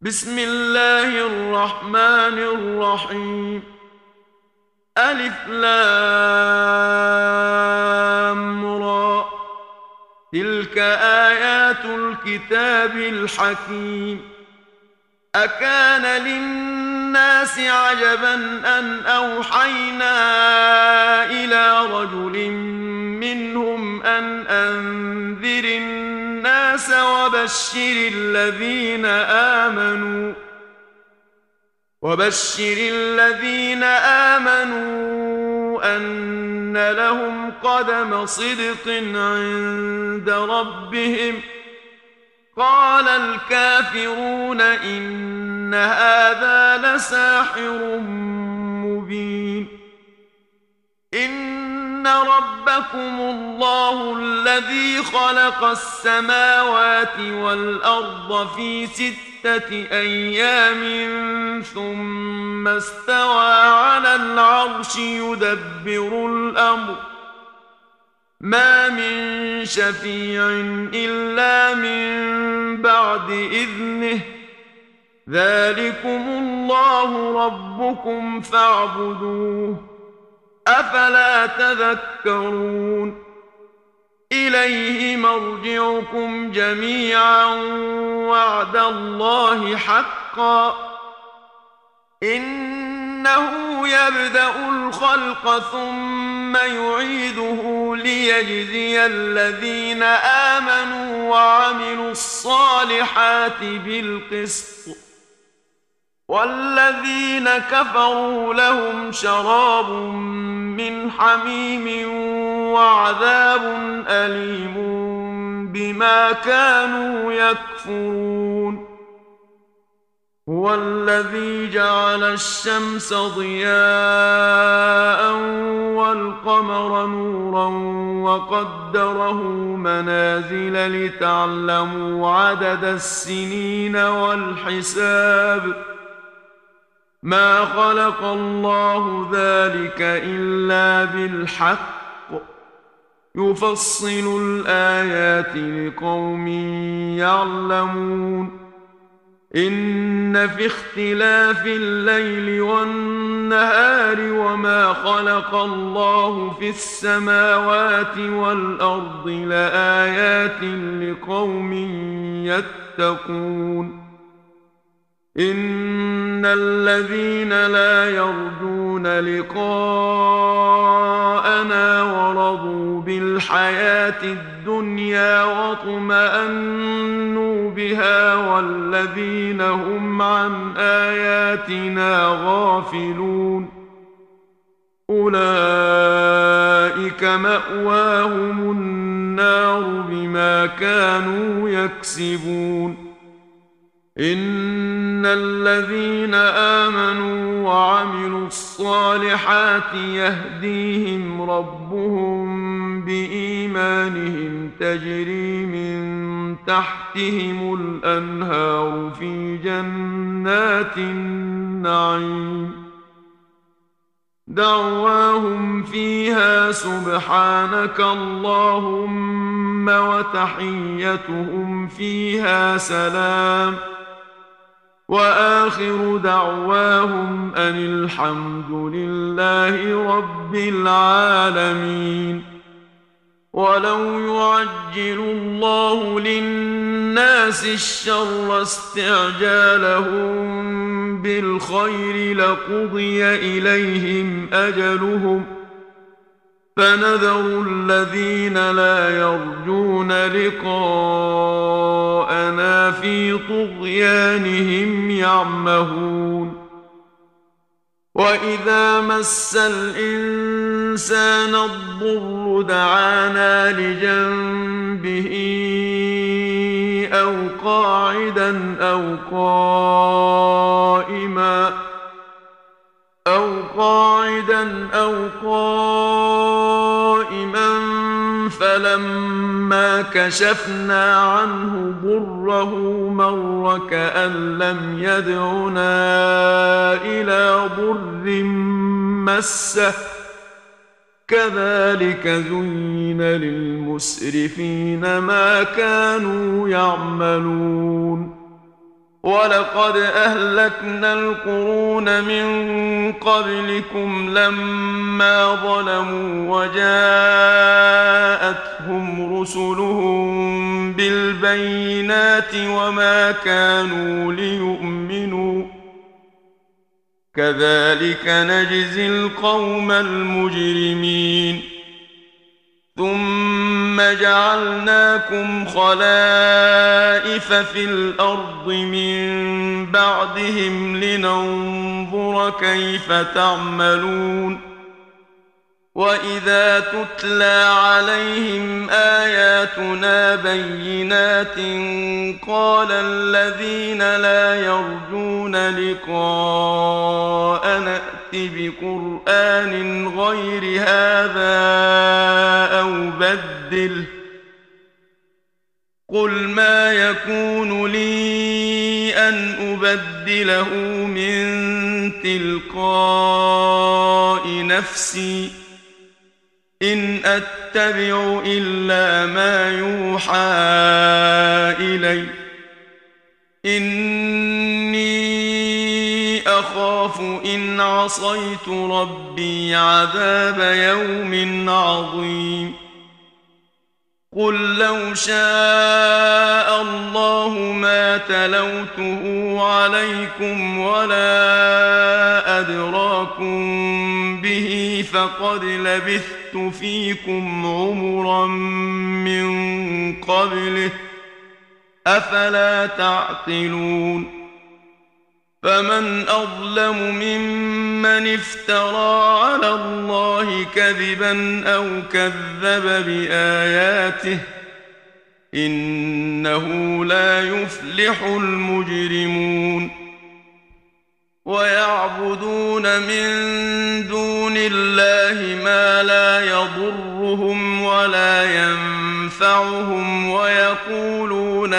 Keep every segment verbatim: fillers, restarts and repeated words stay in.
بسم الله الرحمن الرحيم. ألف لام را. تلك آيات الكتاب الحكيم. أكان للناس عجبا أن أوحينا إلى رجل منهم أن أنذر الناس وبشر الذين آمنوا وبشر الذين آمنوا أن لهم قدم صدق عند ربهم. قال الكافرون إن هذا لساحر مبين. إن ربكم الله الذي خلق السماوات والأرض في ستة أيام ثم استوى على العرش يدبر الأمر ما من شفيع إلا من بعد إذنه. ذلكم الله ربكم فاعبدوه أفلا تذكرون. إليه مرجعكم جميعا وعد الله حقا. إنه يبدأ الخلق ثم يعيده ليجزي الذين آمنوا وعملوا الصالحات بالقسط والذين كفروا لهم شراب من حميم وعذاب أليم بما كانوا يكفرون. هو الذي جعل الشمس ضياء والقمر نورا وقدره منازل لتعلموا عدد السنين والحساب. ما خلق الله ذلك إلا بالحق يفصل الآيات لقوم يعلمون. إن في اختلاف الليل والنهار وما خلق الله في السماوات والأرض لآيات لقوم يتقون. إن الذين لا يرجون لقاءنا ورضوا بالحياة الدنيا واطمأنوا بها والذين هم عن آياتنا غافلون أولئك مأواهم النار بما كانوا يكسبون. إن الذين آمنوا وعملوا الصالحات يهديهم ربهم بإيمانهم تجري من تحتهم الأنهار في جنات النعيم. دعواهم فيها سبحانك اللهم وتحيتهم فيها سلام وآخر دعواهم أن الحمد لله رب العالمين. ولو يعجل الله للناس الشر استعجالهم بالخير لقضي إليهم أجلهم فنذر الذين لا يرجون لقاءنا في طغيانهم يعمهون. وإذا مس الإنسان الضر دعانا لجنبه أو قاعدا أو قائما أو قاعدا أو قائما فلما كشفنا عنه ضره مر كأن لم يدعنا إلى ضر مسه كذلك زين للمسرفين. المسرفين ما كانوا يعملون ولقد أهلكنا القرون من قبلكم لما ظلموا وجاءتهم رسلهم بالبينات وما كانوا ليؤمنوا كذلك نجزي القوم المجرمين ثم جعلناكم خلائف في الأرض من بعدهم لننظر كيف تعملون وإذا تتلى عليهم آياتنا بينات قال الذين لا يرجون لقاء نأت بقرآن غير هذا أو بدله قل ما يكون لي أن أبدله من تلقاء نفسي إن أتبع إلا ما يوحى إلي إني أخاف إن عصيت ربي عذاب يوم عظيم قل لو شاء الله ما تلوته عليكم ولا أدراكم به فقد لبثت فيكم عمرا من قبله أفلا تعقلون فمن أظلم ممن افترى على الله كذبا أو كذب بآياته إنه لا يفلح المجرمون ويعبدون من دون الله ما لا يضرهم ولا ينفعهم ويقولون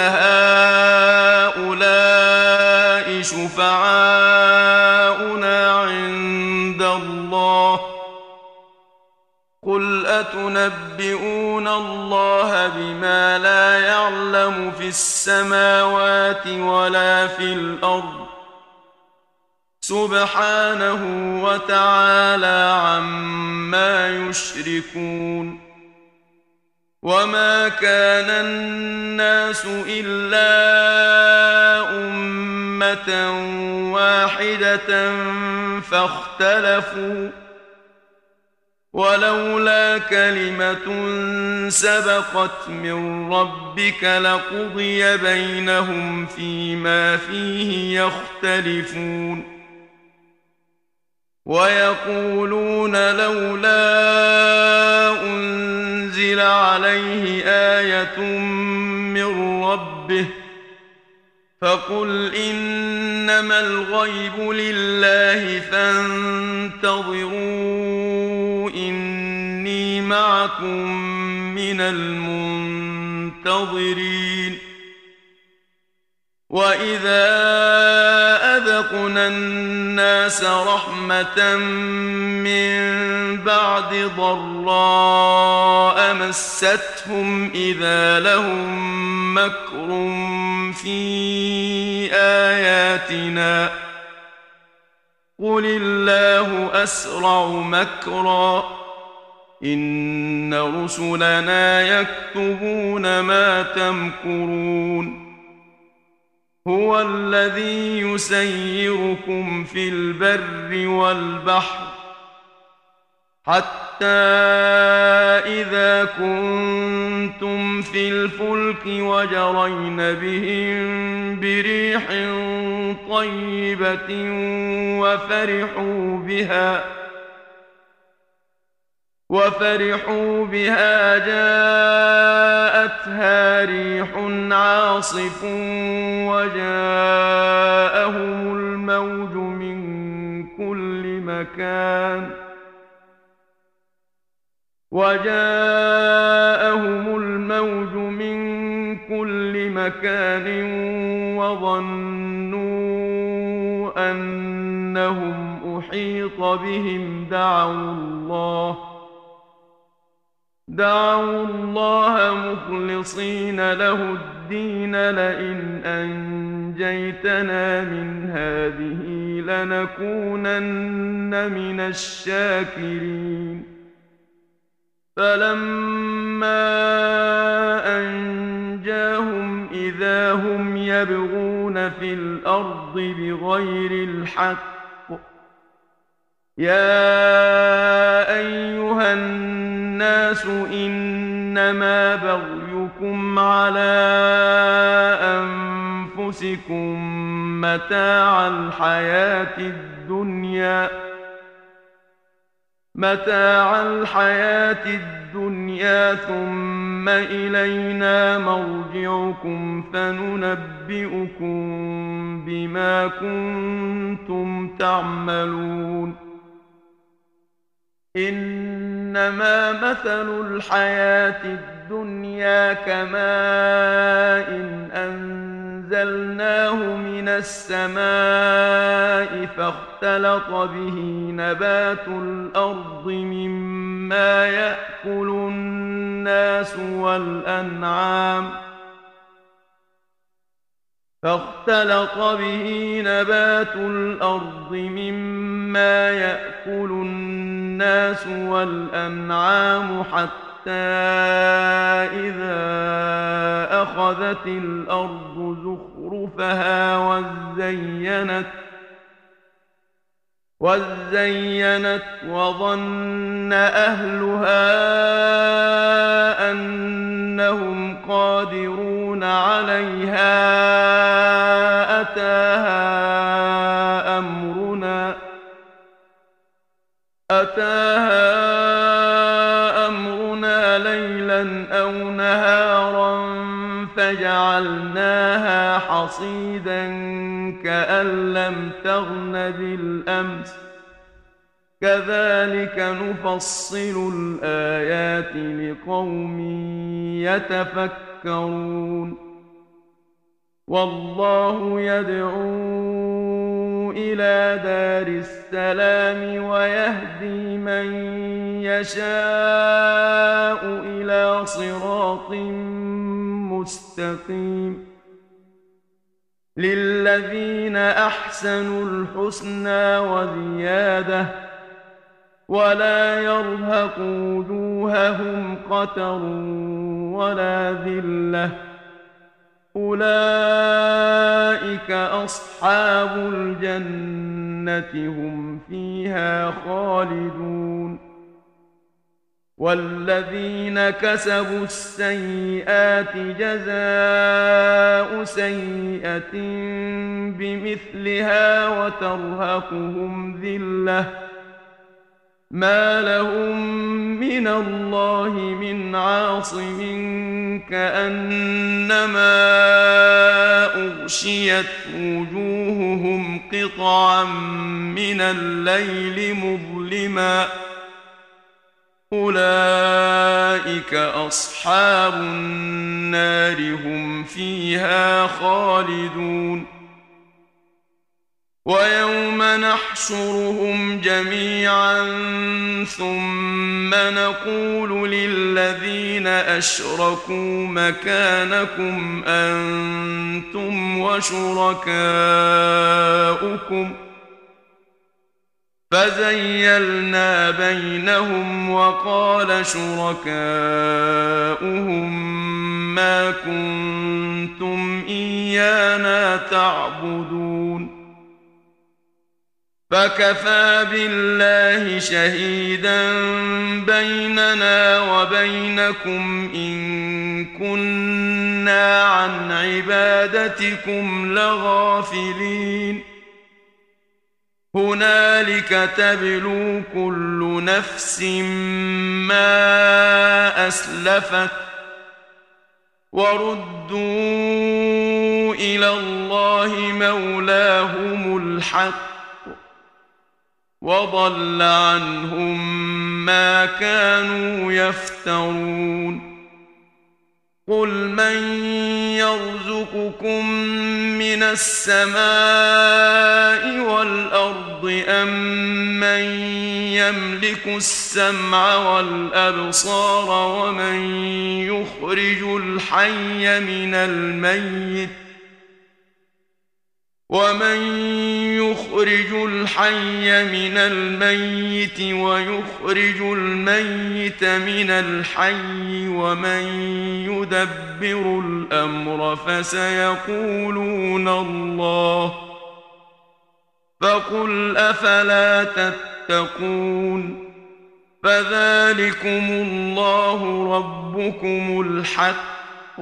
هؤلاء شفعاؤنا عند الله قل أتنبئون الله بما لا يعلم في السماوات ولا في الأرض سبحانه وتعالى عما يشركون وما كان الناس إلا أمة واحدة فاختلفوا ولولا كلمة سبقت من ربك لقضي بينهم فيما فيه يختلفون ويقولون لولا أنزل عليه آية من ربه فقل إنما الغيب لله فانتظروا إني معكم من المنتظرين وإذا أذقنا الناس رحمة من بعد ضراء مستهم إذا لهم مكر في آياتنا قل الله أسرع مكرا إن رسلنا يكتبون ما تمكرون هو الذي يسيركم في البر والبحر حتى إذا كنتم في الفلك وجرين بهم بريح طيبة وفرحوا بها وفرحوا بها جاءتها ريح عاصف وجاءهم الموج من كل مكان وجاءهم الموج من كل مكان وظنوا أنهم أحيط بهم دعوا الله دعوا الله مخلصين له الدين لئن أنجيتنا من هذه لنكونن من الشاكرين فلما أنجاهم إذا هم يبغون في الأرض بغير الحق يا أيها الناس إنما بغيكم على أنفسكم متاع الحياة الدنيا متاع الحياة الدنيا ثم إلينا مرجعكم فننبئكم بما كنتم تعملون إنما مثل الحياة الدنيا كماء أنزلناه من السماء فاختلط به نبات الأرض مما يأكل الناس والأنعام فاختلط به نبات الأرض مما يأكل الناس والأنعام حتى إذا أخذت الأرض زخرفها وزينت وزينت وظن أهلها أنهم قادرون عليها أتاها أمرنا أتاها أمرنا ليلا أو نهارا فجعلناها حصيدا كأن لم تغن بالأمس كذلك نفصل الآيات لقوم يتفكرون والله يدعو إلى دار السلام ويهدي من يشاء إلى صراط مستقيم للذين أحسنوا الحسنى وزيادة ولا يرهق وجوههم قتر ولا ذلة أولئك أصحاب الجنة هم فيها خالدون والذين كسبوا السيئات جزاء سيئة بمثلها وترهقهم ذلة ما لهم من الله من عاصم كأنما أغشيت وجوههم قطعا من الليل مظلما أولئك أصحاب النار هم فيها خالدون ويوم نحشرهم جميعا ثم نقول للذين أشركوا مكانكم أنتم وشركاؤكم فزيلنا بينهم وقال شركاؤهم ما كنتم إيانا تعبدون فكفى بالله شهيدا بيننا وبينكم إن كنا عن عبادتكم لغافلين هنالك تبلو كل نفس ما أسلفت وردوا إلى الله مولاهم الحق وضل عنهم ما كانوا يفترون قل من يرزقكم من السماء والأرض أم من يملك السمع والأبصار ومن يخرج الحي من الميت ومن يخرج الحي من الميت ويخرج الميت من الحي ومن يدبر الأمر فسيقولون الله فقل أفلا تتقون فذلكم الله ربكم الحق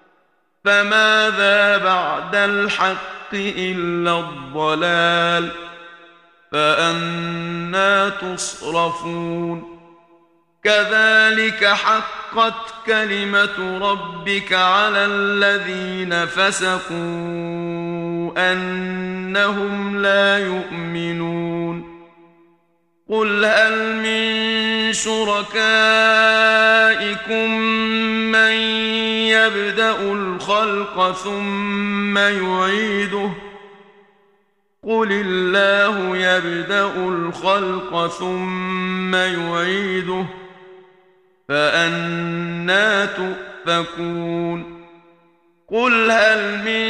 فماذا بعد الحق إلا الضلال فأنى تصرفون كذلك حقت كلمة ربك على الذين فسقوا أنهم لا يؤمنون قل هل من شركائكم من يبدأ الخلق ثم يعيده قل الله يبدأ الخلق ثم يعيده فأنى تؤفكون قل هل من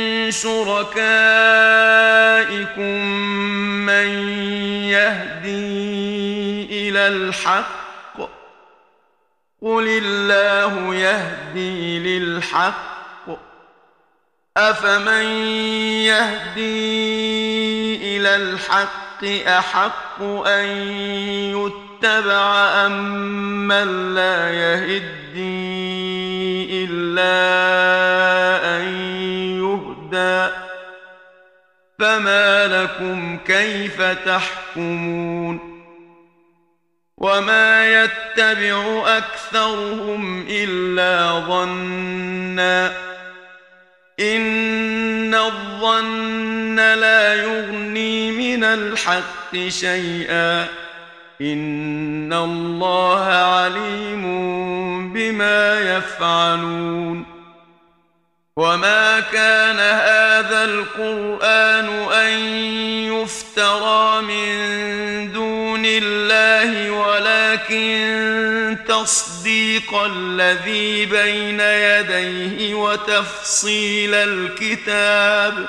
شركائكم من يهدي إلى الحق قل الله يهدي للحق أفمن يهدي إلى الحق أحق أن يتبع أم من لا يهدي إلا أن يهدى فما لكم كيف تحكمون وما يتبع أكثرهم إلا ظنا إن الظن لا يغني من الحق شيئا إن الله عليم بما يفعلون وما كان هذا القرآن أن يفترى من دون الله ولكن تصديق الذي بين يديه وتفصيل الكتاب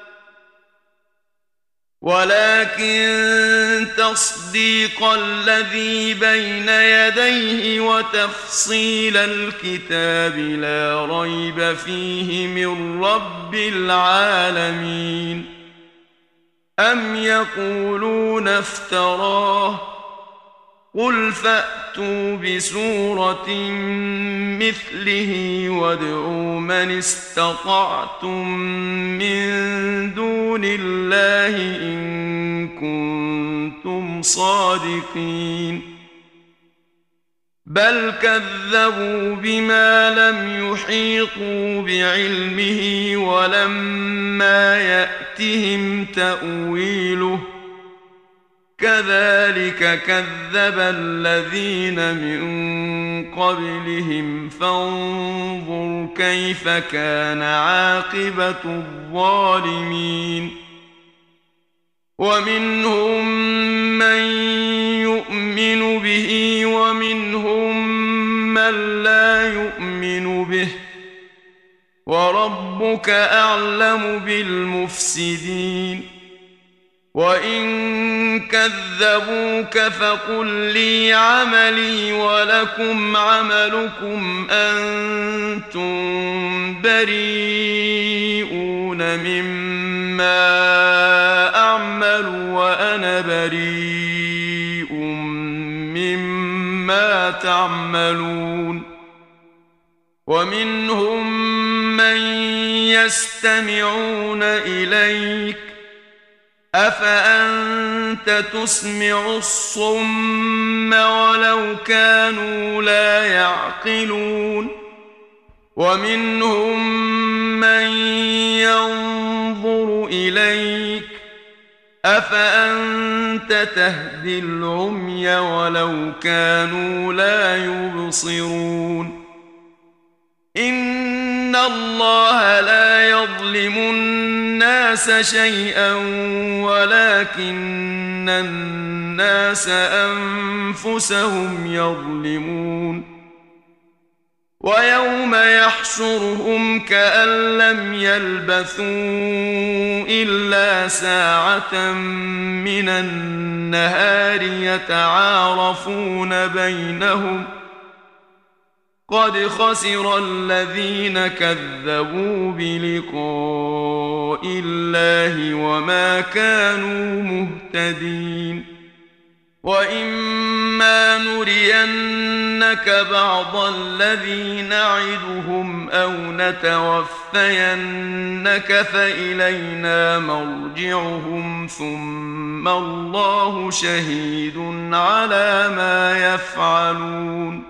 ولكن تصديق الذي بين يديه وتفصيل الكتاب لا ريب فيه من رب العالمين أم يقولون افتراه قل فأتوا بسورة مثله وادعوا من استطعتم من دون الله إن كنتم صادقين بل كذبوا بما لم يحيطوا بعلمه ولما يأتهم تأويله كذلك كذب الذين من قبلهم فانظر كيف كان عاقبة الظالمين ومنهم من يؤمن به ومنهم من لا يؤمن به وربك أعلم بالمفسدين وإن كذبوك فقل لي عملي ولكم عملكم أنتم بريئون مما أعمل وأنا بريء مما تعملون ومنهم من يستمعون إليك أفأنت تسمع الصم ولو كانوا لا يعقلون ومنهم من ينظر إليك أفأنت تهدي العمي ولو كانوا لا يبصرون إن الله لا يظلم الناس شيئا ولكن الناس أنفسهم يظلمون ويوم يحشرهم كأن لم يلبثوا إلا ساعة من النهار يتعارفون بينهم قد خسر الذين كذبوا بلقاء الله وما كانوا مهتدين وإما نرينك بعض الذي نعدهم أو نتوفينك فإلينا مرجعهم ثم الله شهيد على ما يفعلون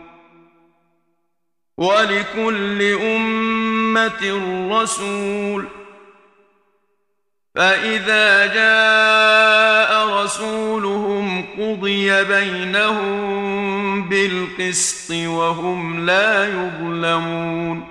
ولكل أمة رسول فإذا جاء رسولهم قضي بينهم بالقسط وهم لا يظلمون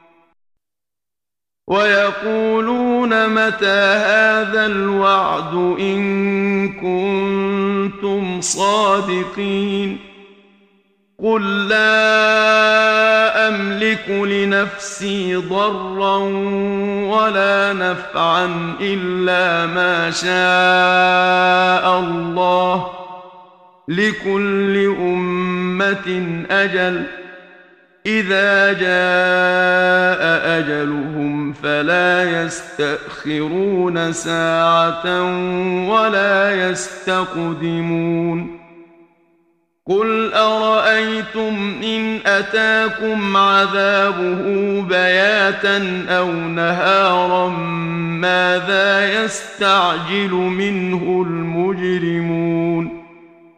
ويقولون متى هذا الوعد إن كنتم صادقين قل لا أملك لنفسي ضرا ولا نفعا إلا ما شاء الله لكل أمة أجل إذا جاء أجلهم فلا يستأخرون ساعة ولا يستقدمون قل أرأيتم إن أتاكم عذابه بياتا أو نهارا ماذا يستعجل منه المجرمون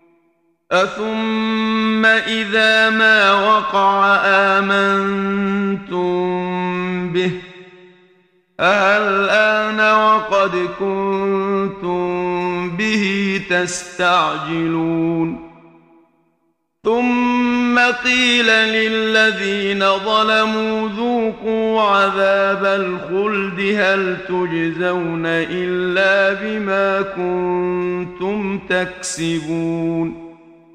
أثم إذا ما وقع آمنتم به أهلآن وقد كنتم به تستعجلون ثم قيل للذين ظلموا ذوقوا عذاب الخلد هل تجزون إلا بما كنتم تكسبون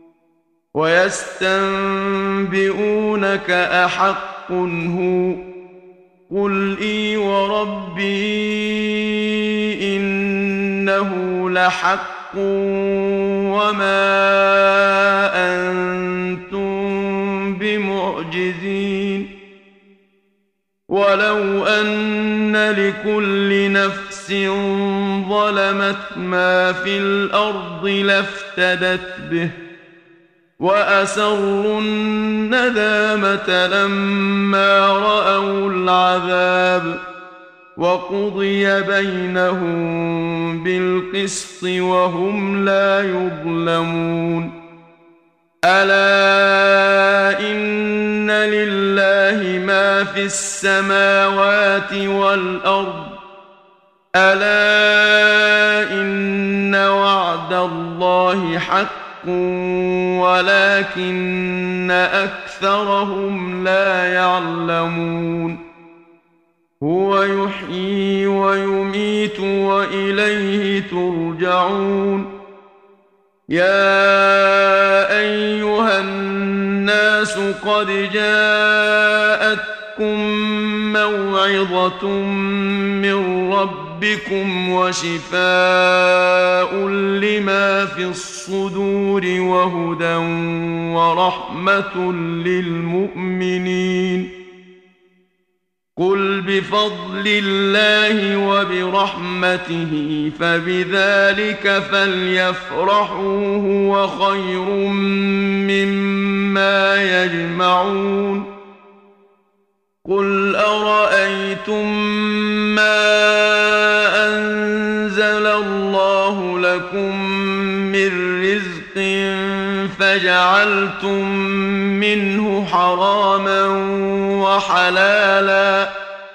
ويستنبئونك أحق هو قل إي وربي إنه لحق وما أنتم بمعجزين ولو أن لكل نفس ظلمت ما في الأرض لافتدت به وأسروا الندامة لما رأوا العذاب وقضي بينهم بالقسط وهم لا يظلمون ألا إن لله ما في السماوات والأرض ألا إن وعد الله حق ولكن أكثرهم لا يعلمون هو يحيي ويميت وإليه ترجعون يا أيها الناس قد جاءتكم موعظة من ربكم وشفاء لما في الصدور وهدى ورحمة للمؤمنين قل بفضل الله وبرحمته فبذلك فليفرحوا هو خير مما يجمعون قل أرأيتم ما أنزل الله لكم من رزق فجعلتم منه حراما وحلالا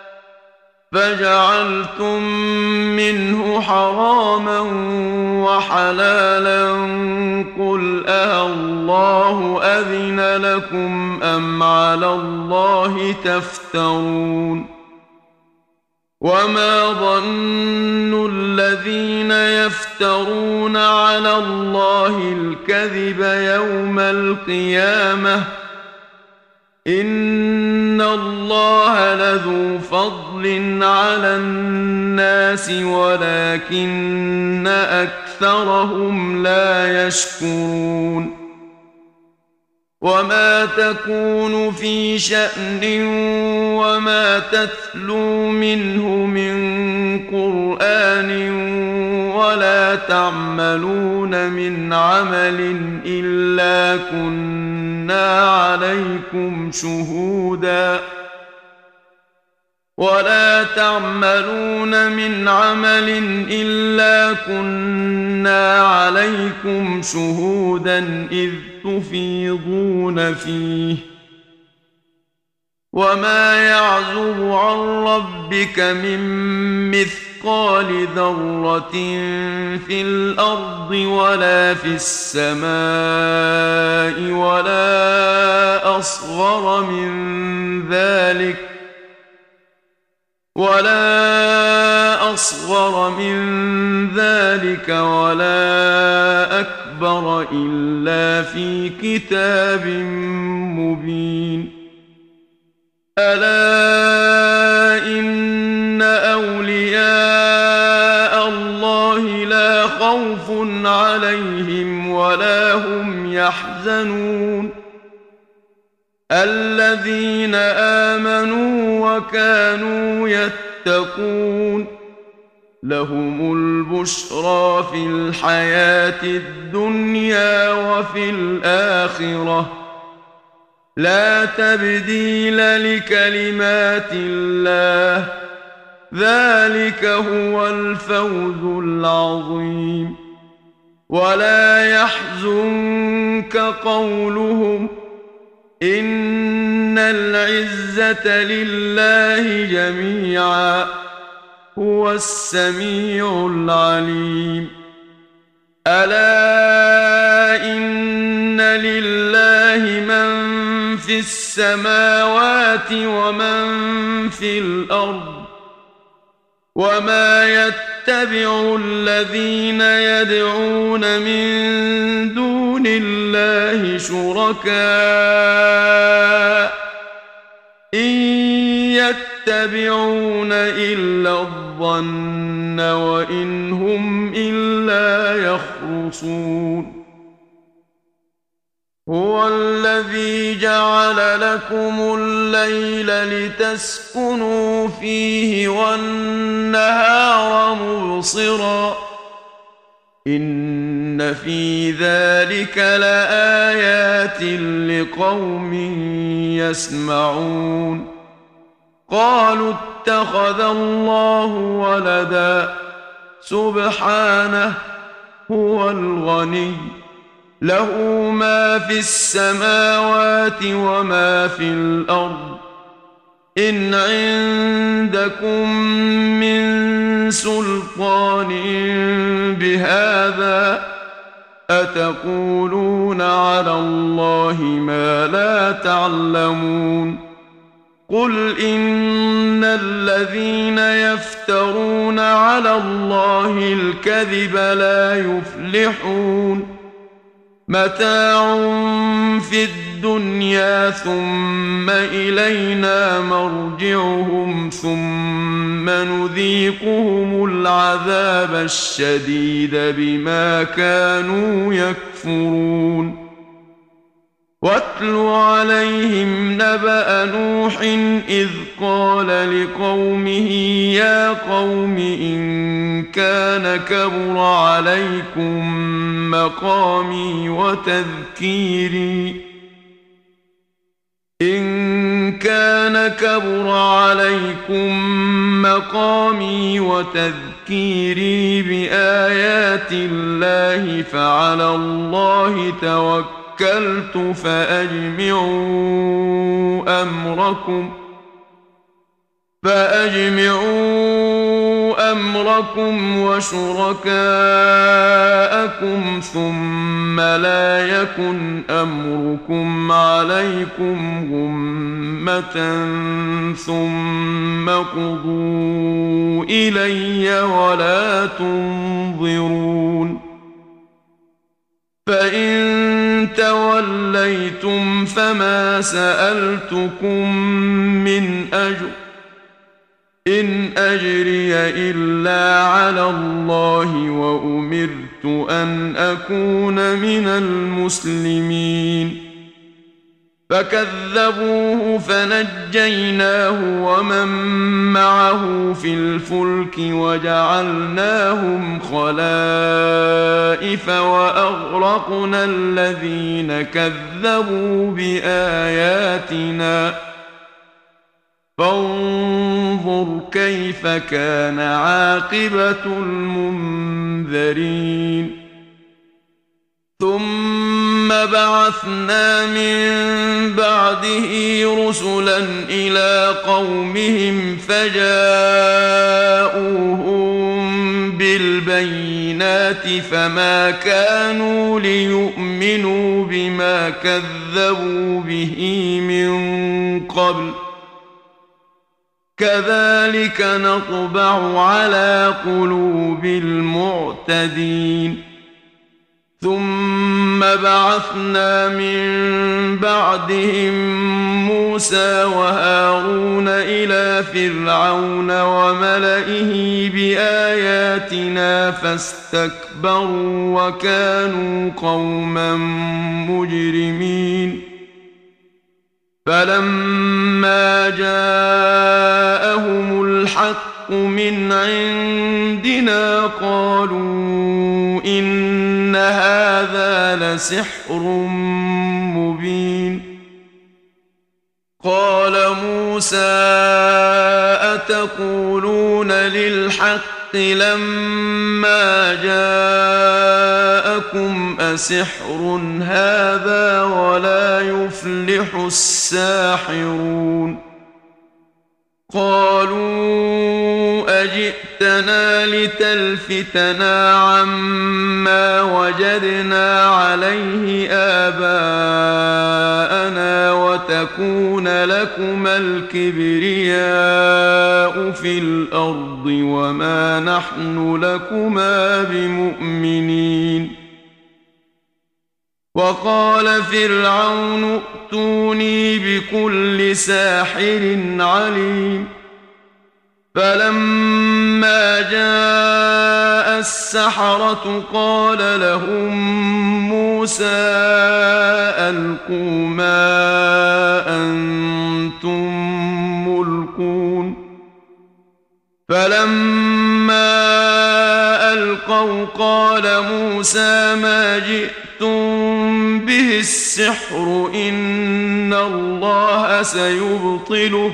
فجعلتم منه حراما وحلالا قل أالله أذن لكم أم على الله تفترون وما ظن الذين يفترون على الله الكذب يوم القيامة إن الله لذو فضل على الناس ولكن أكثرهم لا يشكرون وما تكون في شأن وما تتلو منه من قرآن ولا تعملون من عمل إلا كنا عليكم شهودا ولا تعملون من عمل إلا كنا عليكم شهودا إذ تفيضون فيه وما يعزب عن ربك من مثقال ذرة في الأرض ولا في السماء ولا أصغر من ذلك ولا أصغر من ذلك ولا أكبر إلا في كتاب مبين ألا إن أولياء الله لا خوف عليهم ولا هم يحزنون الذين آمنوا وكانوا يتقون لهم البشرى في الحياة الدنيا وفي الآخرة لا تبديل لكلمات الله ذلك هو الفوز العظيم ولا يحزنك قولهم إن العزة لله جميعا هو السميع العليم ألا إن لله من في السماوات ومن في الأرض وما يتبع الذين يدعون من دون الله شركاء إن يتبعون إلا الظن وإن هم إلا يخرصون هو الذي جعل لكم الليل لتسكنوا فيه والنهار مبصرا إن في ذلك لآيات لقوم يسمعون قالوا اتخذ الله ولدا سبحانه هو الغني له ما في السماوات وما في الأرض إن عندكم من سلطان بهذا أتقولون على الله ما لا تعلمون قل إن الذين يفترون على الله الكذب لا يفلحون متاع في الدنيا ثم إلينا مرجعهم ثم نذيقهم العذاب الشديد بما كانوا يكفرون واتل عليهم نبأ نوح إذ قال لقومه يا قوم إن كان كبر عليكم مقامي وتذكيري إن كان كبر عليكم مقامي وتذكيري بآيات الله فعلى الله توكلت توكلت فأجمعوا أمركم فأجمعوا أمركم وشركاءكم ثم لا يكن أمركم عليكم غمة ثم قضوا إلي ولا تنظرون فإن تولوا توليتم فما سألتكم من أجر إن أجري إلا على الله وأمرت أن أكون من المسلمين فكذبوه فنجيناه ومن معه في الفلك وجعلناهم خلائف وأغرقنا الذين كذبوا بآياتنا فانظر كيف كان عاقبة المنذرين ثم بعثنا من بعده رسلا إلى قومهم فجاءوهم بالبينات فما كانوا ليؤمنوا بما كذبوا به من قبل كذلك نطبع على قلوب المعتدين ثم بعثنا من بعدهم موسى وهارون إلى فرعون وملئه بآياتنا فاستكبروا وكانوا قوما مجرمين فلما جاءهم الحق من عندنا قالوا إن هذا لسحر مبين قال موسى أتقولون للحق لما جاءكم أسحر هذا ولا يفلح الساحرون قالوا أجئتنا لتلفتنا عما وجدنا عليه آباءنا وتكون لكما الكبرياء في الأرض وما نحن لكما بمؤمنين وقال فرعون ائتوني بكل ساحر عليم فلما جاء السحرة قال لهم موسى ألقوا ما أنتم ملقون فلما ألقوا قال موسى ما جئتم به السحر إن الله سيبطله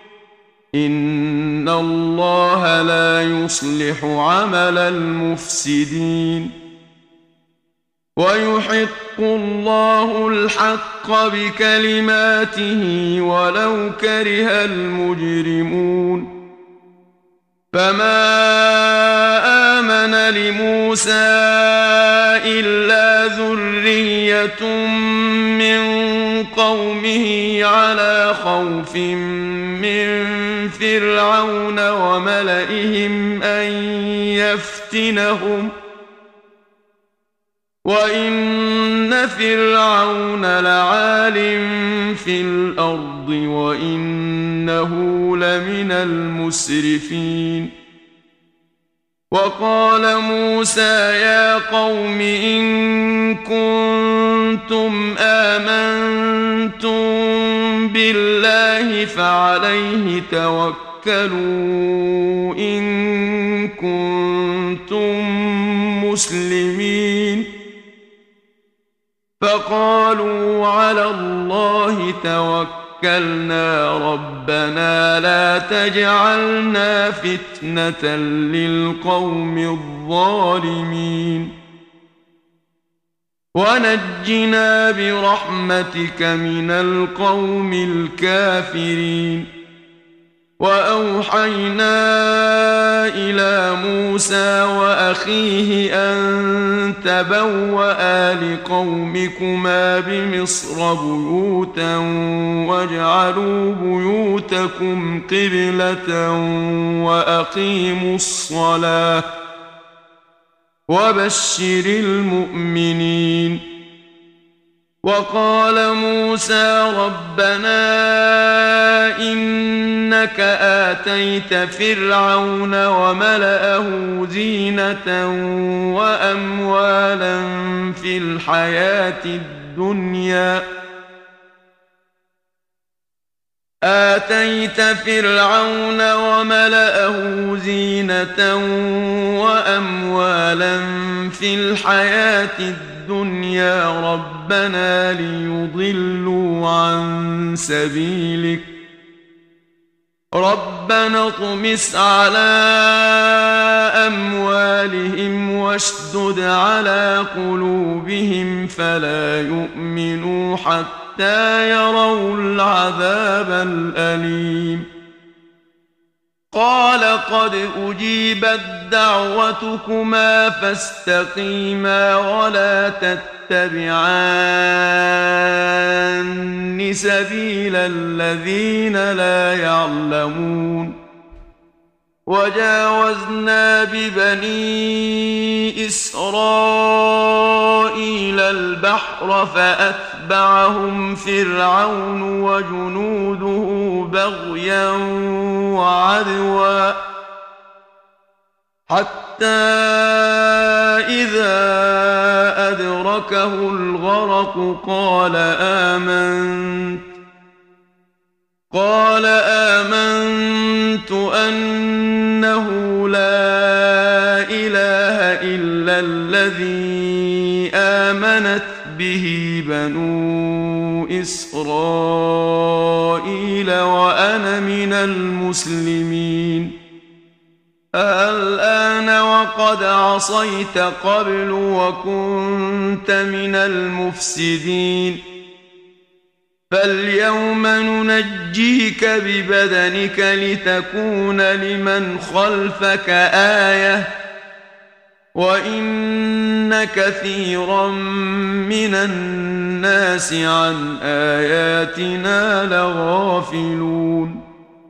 إن الله لا يصلح عمل المفسدين ويحق الله الحق بكلماته ولو كره المجرمون فما آمن لموسى إلا ذرية من قومه على خوف من فرعون وملئهم أن يفتنهم وإن فرعون لعال في الأرض وإنه لمن المسرفين وقال موسى يا قوم إن كنتم آمنتم بالله فعليه توكلوا إن كنتم مسلمين فقالوا على الله توكلنا ربنا لا تجعلنا فتنة للقوم الظالمين ونجنا برحمتك من القوم الكافرين وأوحينا إلى موسى وأخيه أن تبوأ لقومكما بمصر بيوتا واجعلوا بيوتكم قبلة وأقيموا الصلاة وبشر المؤمنين وقال موسى ربنا إنك آتيت فرعون وملأه زينة وأموالا في الحياة الدنيا آتيت فرعون وملأه زينة وأموالا في الحياة الدنيا ربنا ليضلوا عن سبيلك ربنا اطمس على أموالهم واشدد على قلوبهم فلا يؤمنوا حتى يروا العذاب الأليم قال قد أجيبت دعوتكما فاستقيما ولا تتبعان سبيل الذين لا يعلمون وجاوزنا ببني إسرائيل البحر فأتبعهم فرعون وجنوده بغيا وعدوا حتى إذا أدركه الغرق قال آمنت قال آمنت أنه لا إله إلا الذي آمنت به بنو إسرائيل وأنا من المسلمين الآن وقد عصيت قبل وكنت من المفسدين فاليوم ننجيك ببدنك لتكون لمن خلفك آية وإن كثيرا من الناس عن آياتنا لغافلون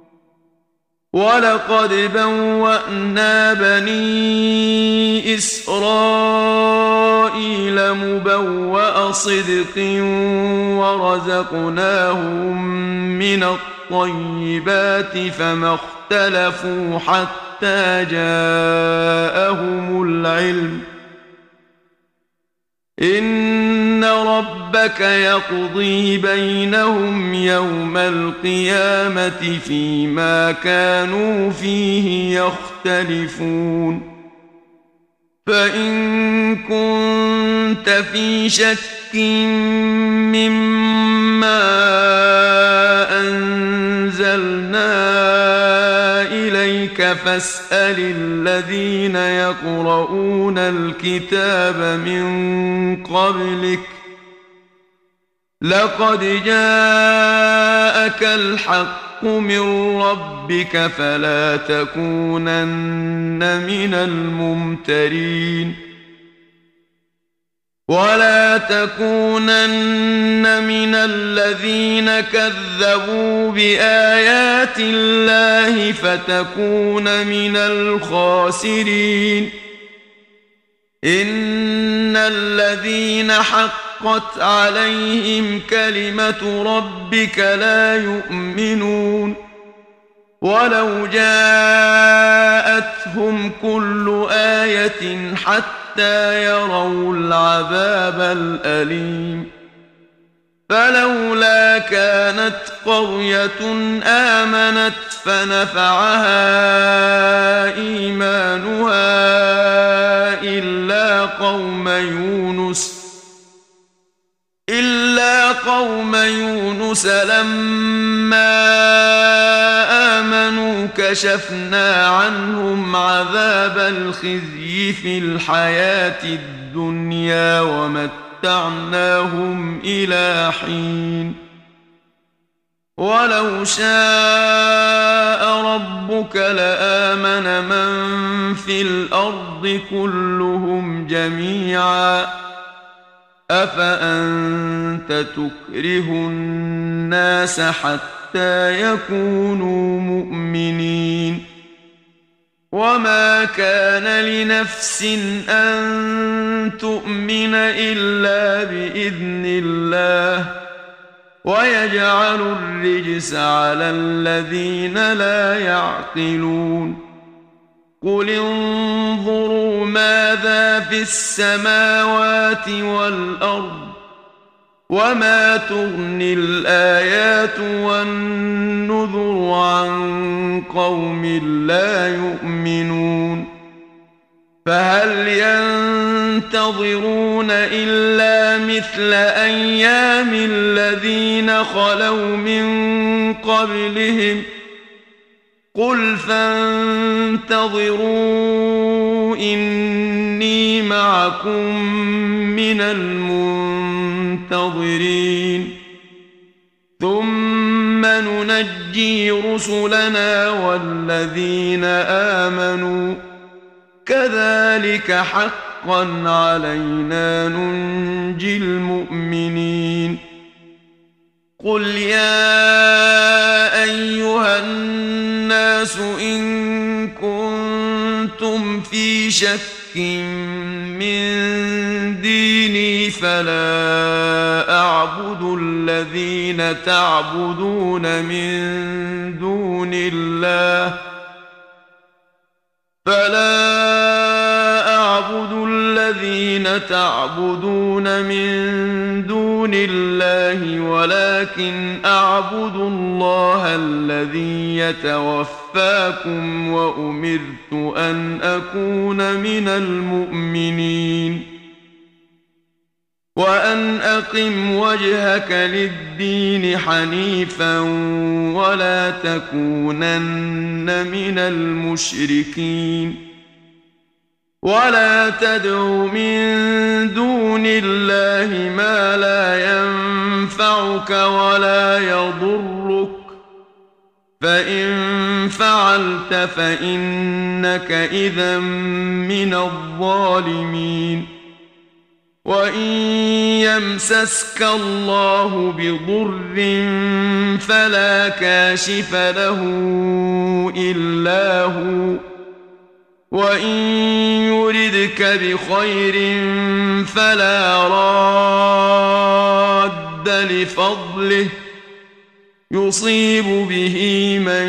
ولقد بوأنا بني إسرائيل مبوأ صدق ورزقناهم من الطيبات فما اختلفوا حتى جاءهم العلم إن ربك يقضي بينهم يوم القيامة فيما كانوا فيه يختلفون فإن كنت في شك مما أنزلنا إليك فاسأل الذين يقرؤون الكتاب من قبلك لقد جاءك الحق من ربك فلا تكونن من الممترين ولا تكونن من الذين كذبوا بآيات الله فتكون من الخاسرين إن الذين حقت عليهم كلمة ربك لا يؤمنون ولو جاءتهم كل آية حتى يروا العذاب الأليم فلولا كانت قرية آمنت فنفعها إيمانها إلا قوم يونس إلا قوم يونس لما آمنوا كشفنا عنهم عذاب الخزي في الحياة الدنيا ومتعناهم إلى حين ولو شاء ربك لآمن من في الأرض كلهم جميعا أفأنت تكره الناس حتى يكونوا مؤمنين وما كان لنفس أن تؤمن إلا بإذن الله ويجعل الرجس على الذين لا يعقلون قل انظروا ماذا في السماوات والأرض وما تغني الآيات والنذر عن قوم لا يؤمنون فهل ينتظرون إلا مثل أيام الذين خلوا من قبلهم قل فانتظروا إني معكم من المنتظرين ثم ننجي رسلنا والذين آمنوا كذلك حقا علينا ننجي المؤمنين قل يا أيها الناس إن كنتم في شك من ديني فلا أعبد الذين تعبدون من دون الله فلا أعبد الذين تعبدون من دون الله ولكن أعبد الله الذي يتوفاكم وأمرت أن أكون من المؤمنين وأن أقم وجهك للدين حنيفا ولا تكونن من المشركين ولا تدع من دون الله ما لا ينفعك ولا يضرك فإن فعلت فإنك إذا من الظالمين وإن يمسسك الله بضر فلا كاشف له إلا هو وإن يردك بخير فلا راد لفضله يصيب به من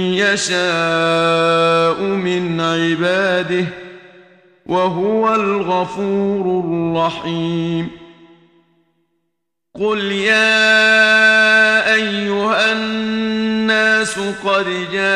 يشاء من عباده وهو الغفور الرحيم قل يا أيها الناس قد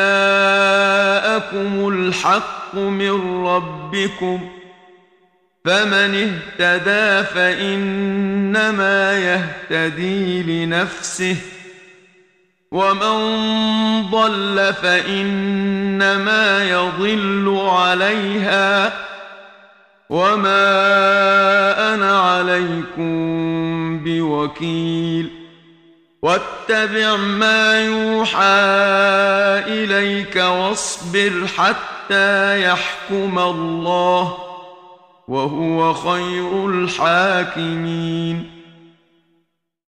جاءكم الحق من ربكم فمن اهتدى فإنما يهتدي لنفسه ومن ضل فإنما يضل عليها وما أنا عليكم بوكيل واتبع ما يوحى إليك واصبر حتى يحكم الله وهو خير الحاكمين